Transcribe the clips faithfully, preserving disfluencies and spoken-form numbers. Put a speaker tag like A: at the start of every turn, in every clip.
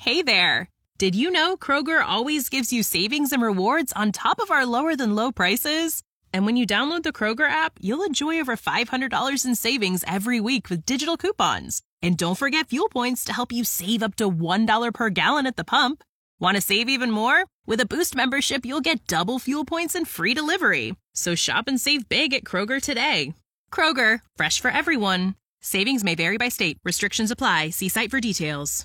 A: Hey there! Did you know Kroger always gives you savings and rewards on top of our lower-than-low prices? And when you download the Kroger app, you'll enjoy over five hundred dollars in savings every week with digital coupons. And don't forget fuel points to help you save up to one dollar per gallon at the pump. Want to save even more? With a Boost membership, you'll get double fuel points and free delivery. So shop and save big at Kroger today. Kroger, fresh for everyone. Savings may vary by state. Restrictions apply. See site for details.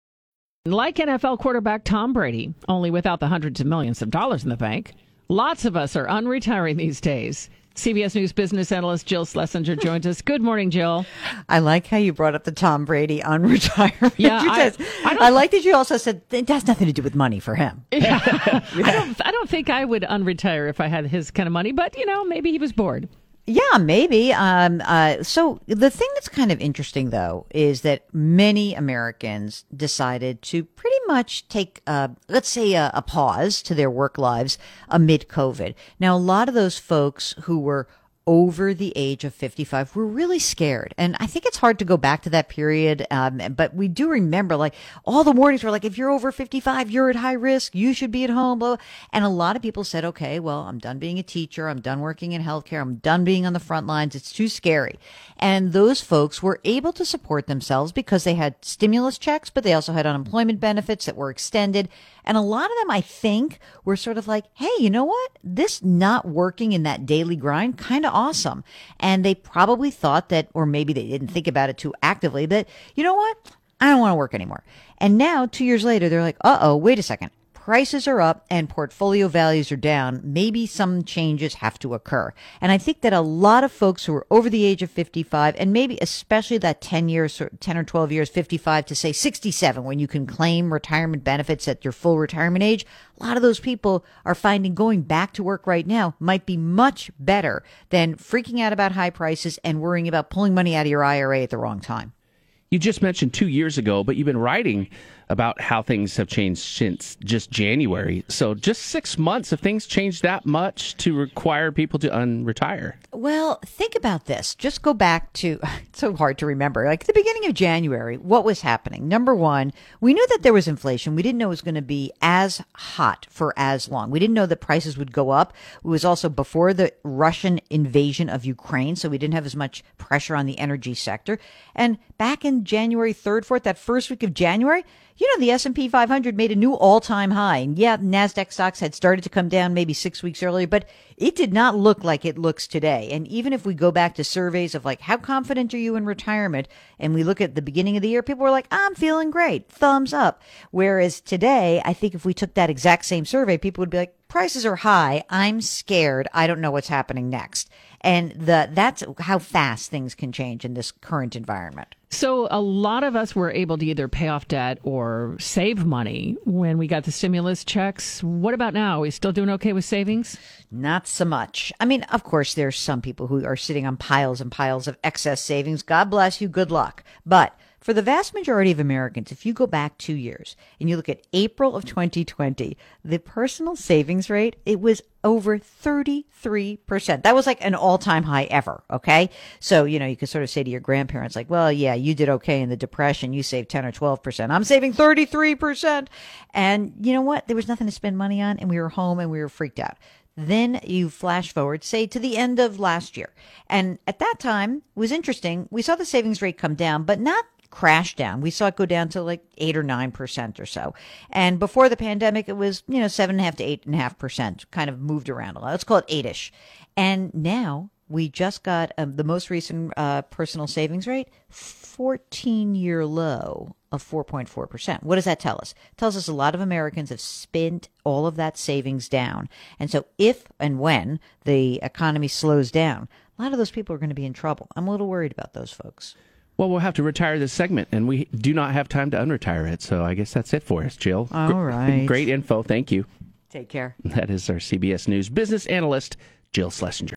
B: Like N F L quarterback Tom Brady, only without the hundreds of millions of dollars in the bank, lots of us are unretiring these days. C B S News business analyst Jill Schlesinger joins us. Good morning, Jill.
C: I like how you brought up the Tom Brady unretirement.
B: Yeah, I,
C: I, I like that you also said it has nothing to do with money for him.
B: Yeah. I don't. I don't think I would unretire if I had his kind of money, but you know, maybe he was bored.
C: Yeah, maybe. Um, uh, so the thing that's kind of interesting, though, is that many Americans decided to pretty much take, uh, let's say, a, a pause to their work lives amid COVID. Now, a lot of those folks who were over the age of fifty-five were really scared. And I think it's hard to go back to that period. Um, but we do remember, like, all the warnings were like, if you're over fifty-five, you're at high risk. You should be at home. Blah, blah. And a lot of people said, okay, well, I'm done being a teacher. I'm done working in healthcare. I'm done being on the front lines. It's too scary. And those folks were able to support themselves because they had stimulus checks, but they also had unemployment benefits that were extended. And a lot of them, I think, were sort of like, hey, you know what? This not working in that daily grind, kind of awesome. And they probably thought that, or maybe they didn't think about it too actively, that, you know what? I don't want to work anymore. And now, two years later, they're like, uh-oh, wait a second. Prices are up and portfolio values are down. Maybe some changes have to occur. And I think that a lot of folks who are over the age of fifty-five, and maybe especially that ten years, ten or twelve years, fifty-five to say sixty-seven, when you can claim retirement benefits at your full retirement age, a lot of those people are finding going back to work right now might be much better than freaking out about high prices and worrying about pulling money out of your I R A at the wrong time.
D: You just mentioned two years ago, but you've been writing about how things have changed since just January. So just six months, have things changed that much to require people to unretire?
C: Well, think about this. Just go back to, it's so hard to remember, like the beginning of January, what was happening? Number one, we knew that there was inflation. We didn't know it was going to be as hot for as long. We didn't know that prices would go up. It was also before the Russian invasion of Ukraine, so we didn't have as much pressure on the energy sector. And back in January third, fourth, that first week of January, you know, the S and P five hundred made a new all-time high. And yeah, NASDAQ stocks had started to come down maybe six weeks earlier, but it did not look like it looks today. And even if we go back to surveys of like, how confident are you in retirement? And we look at the beginning of the year, people were like, I'm feeling great. Thumbs up. Whereas today, I think if we took that exact same survey, people would be like, prices are high. I'm scared. I don't know what's happening next. And the that's how fast things can change in this current environment.
B: So a lot of us were able to either pay off debt or save money when we got the stimulus checks. What about now? Are we still doing okay with savings?
C: Not so much. I mean, of course, there's some people who are sitting on piles and piles of excess savings. God bless you. Good luck. But for the vast majority of Americans, if you go back two years and you look at April of twenty twenty, the personal savings rate, it was over thirty-three percent. That was like an all-time high ever, okay? So, you know, you could sort of say to your grandparents, like, well, yeah, you did okay in the Depression. You saved ten or twelve percent. I'm saving thirty-three percent. And you know what? There was nothing to spend money on, and we were home, and we were freaked out. Then you flash forward, say, to the end of last year. And at that time, it was interesting. We saw the savings rate come down, but not crash down. We saw it go down to like eight or nine percent or so. And before the pandemic, it was, you know, seven and a half to eight and a half percent, kind of moved around a lot. Let's call it eight-ish. And now we just got um, the most recent uh, personal savings rate, fourteen-year low of four point four percent. What does that tell us? It tells us a lot of Americans have spent all of that savings down. And so if and when the economy slows down, a lot of those people are going to be in trouble. I'm a little worried about those folks.
D: Well, we'll have to retire this segment, and we do not have time to unretire it. So I guess that's it for us, Jill.
C: All right.
D: Great info. Thank you.
C: Take care.
D: That is our C B S News business analyst, Jill Schlesinger.